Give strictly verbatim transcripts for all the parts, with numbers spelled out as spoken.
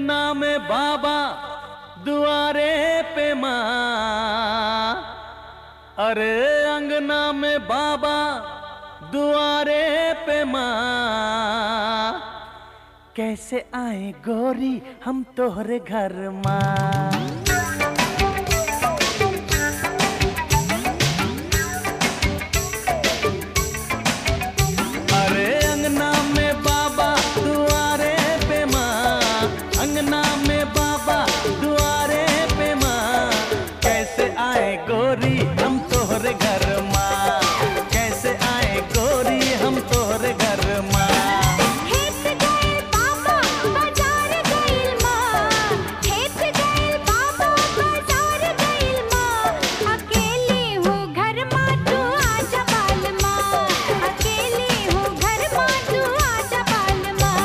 अंगना में बाबा दुआरे पे माँ, अरे अंगना में बाबा दुआरे पे माँ, कैसे आए गोरी हम तोहरे घर माँ। अंगना में बाबा दुआरे पे माँ, कैसे आए गोरी हम तोहरे घर माँ, कैसे आए गोरी हम तोहरे घर माँ। खेत गए बाबा बाजार गइल माँ, खेत गए बाबा बाजार गइल माँ, अकेली हूँ घर माँ तू आजा बाल माँ, अकेली हूँ घर माँ तू आजा बाल माँ।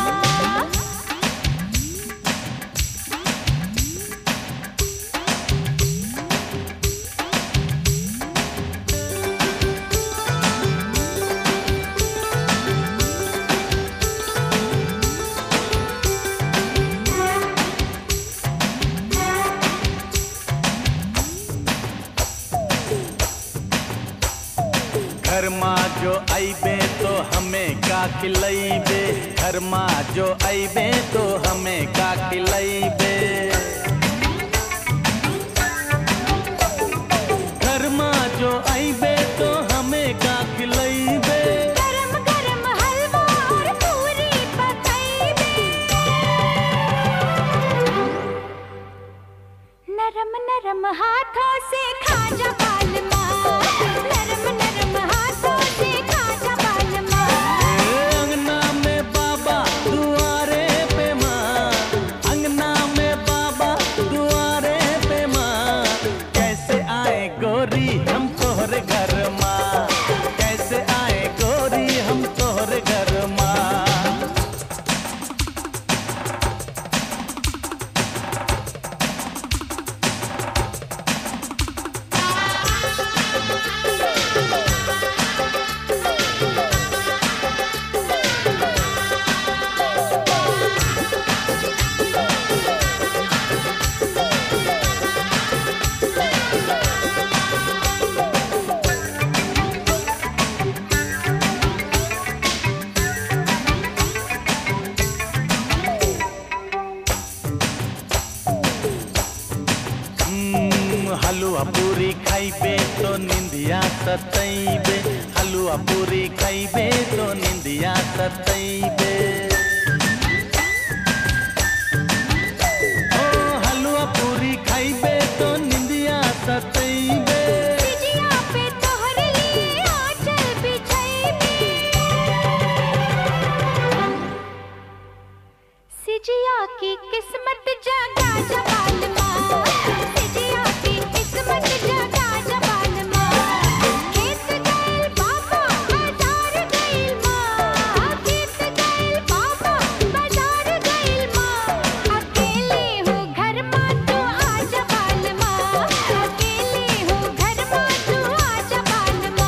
घर माँ जो आईबे तो हमें का खिलैबे, घर माँ जो आईबे तो हमें का खिलैबे। घर माँ जो आईबे तो हमें का खिलैबे। गरम गरम हलवा और पूरी पकैबे, नरम नरम हाथों से खाजा बाल माँ, नरम नरम हाथों से खाजा बाल माँ। अंगना में बाबा दुआरे पे माँ, अंगना में बाबा दुआरे पे माँ, कैसे आए गोरी हम तोहरे घर माँ, कैसे आए गोरी हम तोहरे घर माँ। हलुआ पूरी खाइबे तो निंदिया सतैबे, हलुआ पूरी खाइबे तो निंदिया सतैबे। ओ हलुआ पूरी खाइबे तो निंदिया सतैबे। सिजिया पे तोहरे लिए आंचल बिछैबे, सिजिया की किस्मत जगा जा बाल माँ, सिजिया की किस्मत जगा जा बाल माँ। खेत गइल बाबा बाजार गइल माँ, खेत गइल बाबा बाजार गइल माँ, अकेली हूँ घर माँ तू आजा बाल माँ, अकेली हूँ घर माँ तू आजा बाल माँ।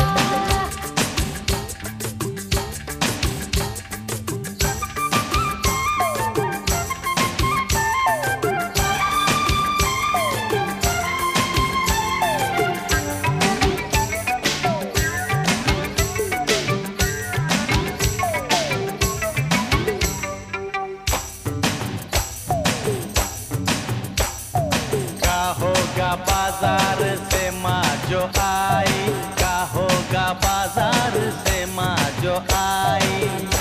का होगा बाजार से माँ जो आई, का होगा बाजार से माँ जो आई।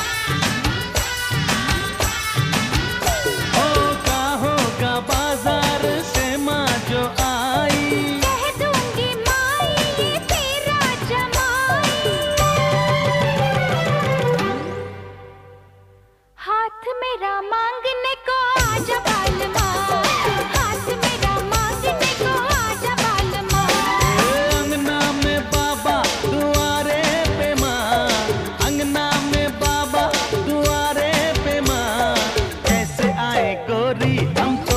ओ का होगा बाजार से माँ जो आई। कह दूंगी माई ये तेरा जमाई, हाथ मेरा मांगने को आजा बाल माँ, हाथ मेरा मांगने को आजा बाल माँ। अंगना में बाबा दुआरे पे माँ, अंगना में बाबा दुआरे पे माँ, कैसे आए गोरी हम